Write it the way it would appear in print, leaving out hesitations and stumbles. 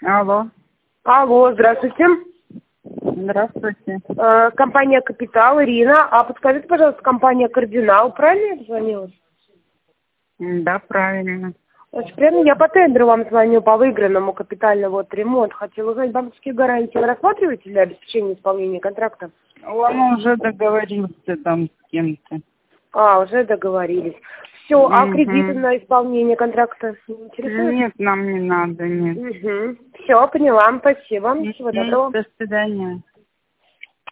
Алло. Алло, здравствуйте. Здравствуйте. Компания «Капитал», Ирина. А подскажите, пожалуйста, компания «Кардинал». Правильно я позвонила? Да, правильно. Очень приятно. Я по тендеру вам звоню по выигранному капитальному ремонт. Хотела узнать банковские гарантии. Вы рассматриваете для обеспечения исполнения контракта? Он уже договорился там с кем-то. Уже договорились. Все, а кредиты на исполнение контракта не интересуют? Нет, нам не надо, нет. Все, поняла. Спасибо. Всего доброго. До свидания.